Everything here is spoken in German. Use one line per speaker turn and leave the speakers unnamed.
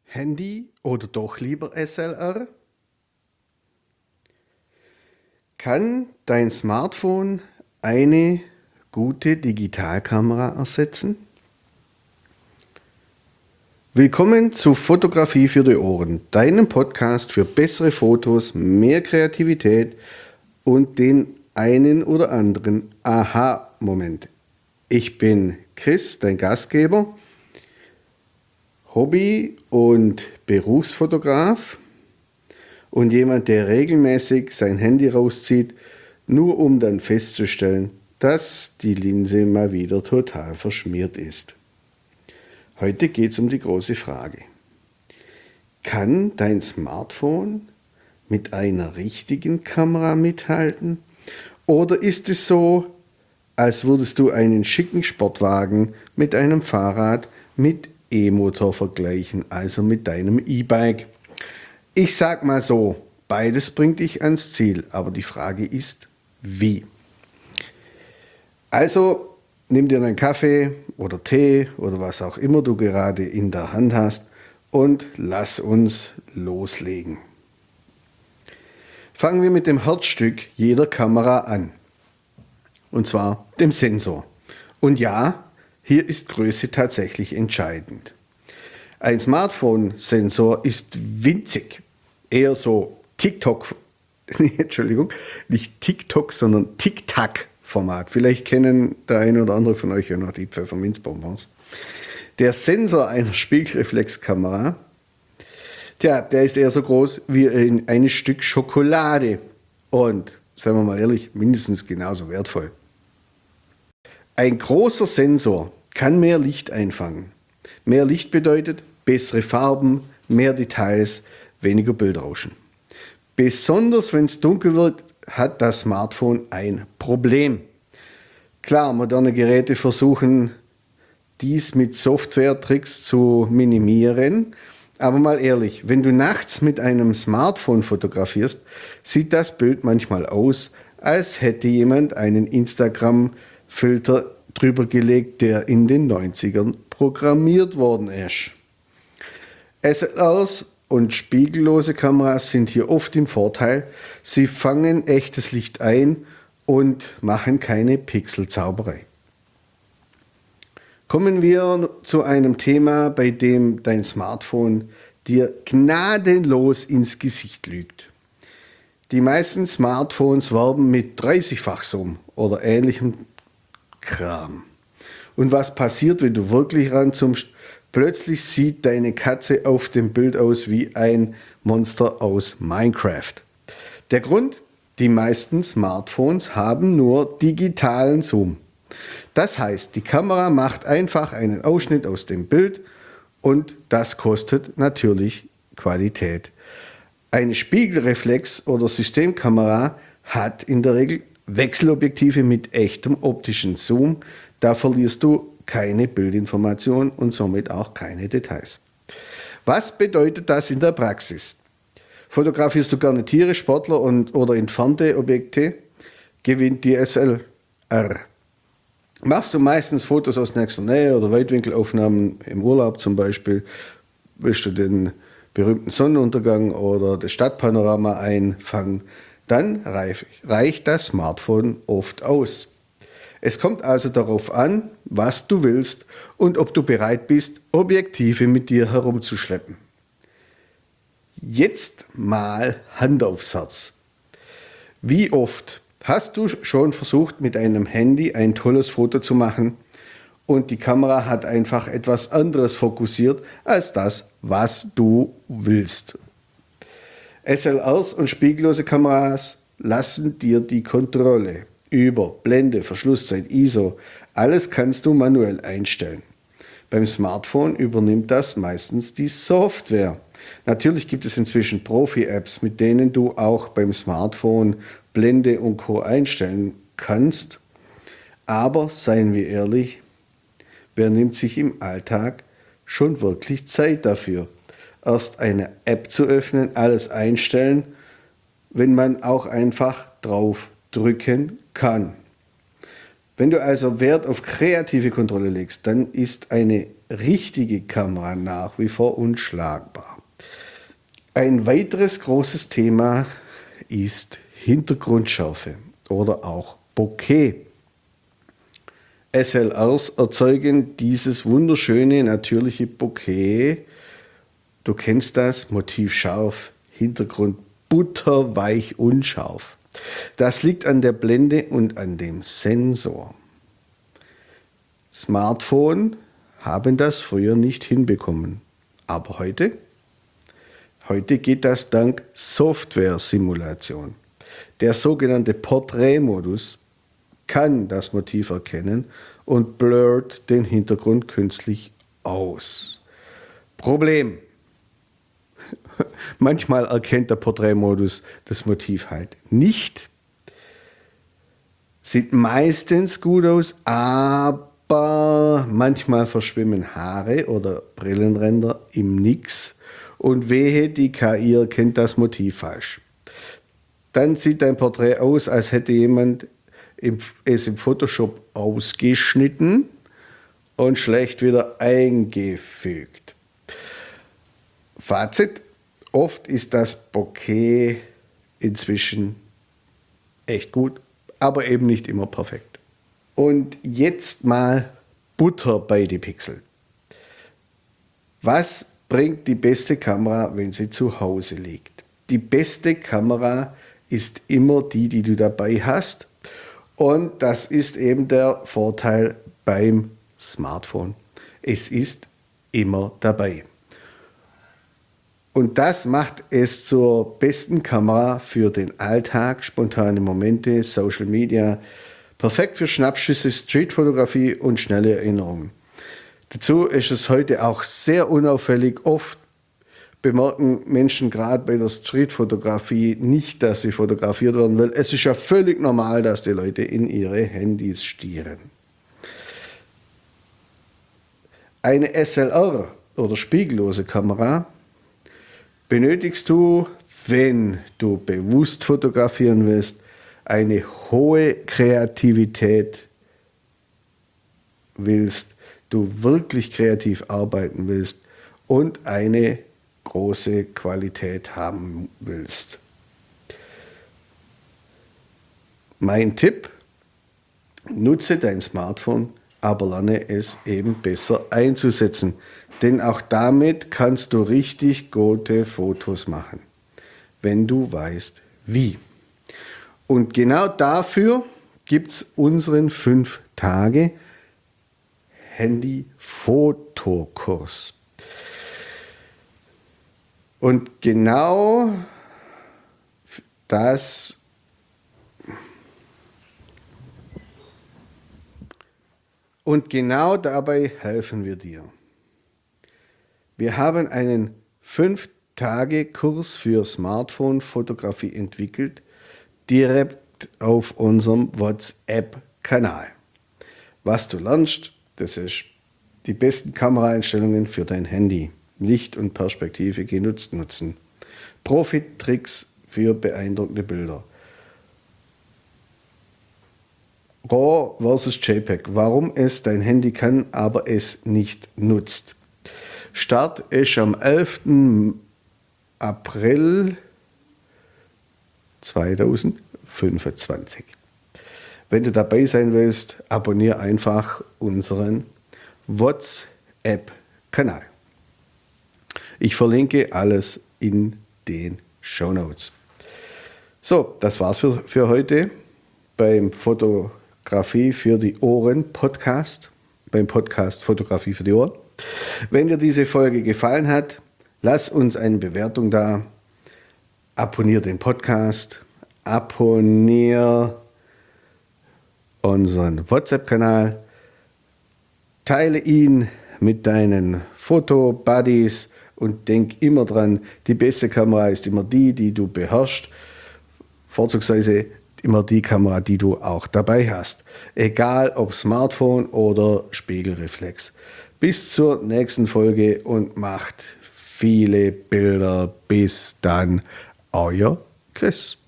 Handy oder doch lieber SLR? Kann dein Smartphone eine gute Digitalkamera ersetzen? Willkommen zu Fotografie für die Ohren, deinem Podcast für bessere Fotos, mehr Kreativität und den einen oder anderen Aha-Moment. Ich bin Chris, dein Gastgeber, Hobby- und Berufsfotograf und jemand, der regelmäßig sein Handy rauszieht, nur um dann festzustellen, dass die Linse mal wieder total verschmiert ist. Heute geht es um die große Frage: Kann dein Smartphone mit einer richtigen Kamera mithalten? Oder ist es so, als würdest du einen schicken Sportwagen mit einem Fahrrad mit E-Motor vergleichen, also mit deinem E-Bike? Ich sag mal so, beides bringt dich ans Ziel, aber die Frage ist, wie? Also nimm dir einen Kaffee oder Tee oder was auch immer du gerade in der Hand hast und lass uns loslegen. Fangen wir mit dem Herzstück jeder Kamera an, und zwar dem Sensor. Und ja, hier ist Größe tatsächlich entscheidend. Ein Smartphone-Sensor ist winzig, eher so TikTok, Entschuldigung, nicht TikTok, sondern Tic-Tac-Format. Vielleicht kennen der eine oder andere von euch ja noch die Pfefferminzbonbons. Der Sensor einer Spiegelreflexkamera, der ist eher so groß wie ein Stück Schokolade und, seien wir mal ehrlich, mindestens genauso wertvoll. Ein großer Sensor kann mehr Licht einfangen. Mehr Licht bedeutet bessere Farben, mehr Details, weniger Bildrauschen. Besonders wenn es dunkel wird, hat das Smartphone ein Problem. Klar, moderne Geräte versuchen dies mit Software-Tricks zu minimieren. Aber mal ehrlich, wenn du nachts mit einem Smartphone fotografierst, sieht das Bild manchmal aus, als hätte jemand einen Instagram-Filter drüber gelegt, der in den 90ern programmiert worden ist. SLRs und spiegellose Kameras sind hier oft im Vorteil. Sie fangen echtes Licht ein und machen keine Pixelzauberei. Kommen wir zu einem Thema, bei dem dein Smartphone dir gnadenlos ins Gesicht lügt. Die meisten Smartphones werben mit 30-fach Zoom oder ähnlichem Kram. Und was passiert, wenn du wirklich ranzoomst? Plötzlich sieht deine Katze auf dem Bild aus wie ein Monster aus Minecraft. Der Grund? Die meisten Smartphones haben nur digitalen Zoom. Das heißt, die Kamera macht einfach einen Ausschnitt aus dem Bild und das kostet natürlich Qualität. Eine Spiegelreflex- oder Systemkamera hat in der Regel Wechselobjektive mit echtem optischen Zoom. Da verlierst du keine Bildinformation und somit auch keine Details. Was bedeutet das in der Praxis? Fotografierst du gerne Tiere, Sportler oder entfernte Objekte, gewinnt die SLR. Machst du meistens Fotos aus nächster Nähe oder Weitwinkelaufnahmen im Urlaub zum Beispiel, willst du den berühmten Sonnenuntergang oder das Stadtpanorama einfangen, dann reicht das Smartphone oft aus. Es kommt also darauf an, was du willst und ob du bereit bist, Objektive mit dir herumzuschleppen. Jetzt mal Hand aufs Herz. Wie oft hast du schon versucht, mit einem Handy ein tolles Foto zu machen und die Kamera hat einfach etwas anderes fokussiert als das, was du willst? SLRs und spiegellose Kameras lassen dir die Kontrolle über Blende, Verschlusszeit, ISO, alles kannst du manuell einstellen. Beim Smartphone übernimmt das meistens die Software. Natürlich gibt es inzwischen Profi-Apps, mit denen du auch beim Smartphone Blende und Co. einstellen kannst. Aber seien wir ehrlich, wer nimmt sich im Alltag schon wirklich Zeit dafür? Erst eine App zu öffnen, alles einstellen, wenn man auch einfach drauf drücken kann. Wenn du also Wert auf kreative Kontrolle legst, dann ist eine richtige Kamera nach wie vor unschlagbar. Ein weiteres großes Thema ist Hintergrundschärfe oder auch Bokeh. SLRs erzeugen dieses wunderschöne natürliche Bokeh. Du kennst das, Motiv scharf, Hintergrund butterweich unscharf. Das liegt an der Blende und an dem Sensor. Smartphone haben das früher nicht hinbekommen. Aber heute geht das dank Software-Simulation. Der sogenannte Porträtmodus kann das Motiv erkennen und blurrt den Hintergrund künstlich aus. Problem: Manchmal erkennt der Porträtmodus das Motiv halt nicht. Sieht meistens gut aus, aber manchmal verschwimmen Haare oder Brillenränder im Nix und wehe, die KI erkennt das Motiv falsch. Dann sieht dein Porträt aus, als hätte jemand es im Photoshop ausgeschnitten und schlecht wieder eingefügt. Fazit: Oft ist das Bokeh inzwischen echt gut, aber eben nicht immer perfekt. Und jetzt mal Butter bei die Pixel. Was bringt die beste Kamera, wenn sie zu Hause liegt? Die beste Kamera ist immer die, die du dabei hast. Und das ist eben der Vorteil beim Smartphone. Es ist immer dabei. Und das macht es zur besten Kamera für den Alltag, spontane Momente, Social Media, perfekt für Schnappschüsse, Streetfotografie und schnelle Erinnerungen. Dazu ist es heute auch sehr unauffällig. Oft bemerken Menschen gerade bei der Streetfotografie nicht, dass sie fotografiert werden, weil es ist ja völlig normal, dass die Leute in ihre Handys stieren. Eine SLR oder spiegellose Kamera benötigst du, wenn du bewusst fotografieren willst, eine hohe Kreativität willst, du wirklich kreativ arbeiten willst und eine große Qualität haben willst. Mein Tipp: Nutze dein Smartphone, aber lerne es eben besser einzusetzen. Denn auch damit kannst du richtig gute Fotos machen, wenn du weißt, wie. Und genau dafür gibt es unseren 5-Tage Handy-Fotokurs. Und genau dabei helfen wir dir. Wir haben einen 5-Tage-Kurs für Smartphone-Fotografie entwickelt, direkt auf unserem WhatsApp-Kanal. Was du lernst, das ist die besten Kameraeinstellungen für dein Handy. Licht und Perspektive genutzt nutzen. Profi-Tricks für beeindruckende Bilder. RAW versus JPEG. Warum es dein Handy kann, aber es nicht nutzt. Start ist am 11. April 2025. Wenn du dabei sein willst, abonniere einfach unseren WhatsApp-Kanal. Ich verlinke alles in den Shownotes. So, das war's für heute beim Fotografie für die Ohren Podcast, beim Podcast Fotografie für die Ohren. Wenn dir diese Folge gefallen hat, lass uns eine Bewertung da, abonniere den Podcast, abonniere unseren WhatsApp-Kanal, teile ihn mit deinen Foto-Buddies und denk immer dran, die beste Kamera ist immer die, die du beherrschst. Vorzugsweise immer die Kamera, die du auch dabei hast. Egal ob Smartphone oder Spiegelreflex. Bis zur nächsten Folge und macht viele Bilder. Bis dann, euer Chris.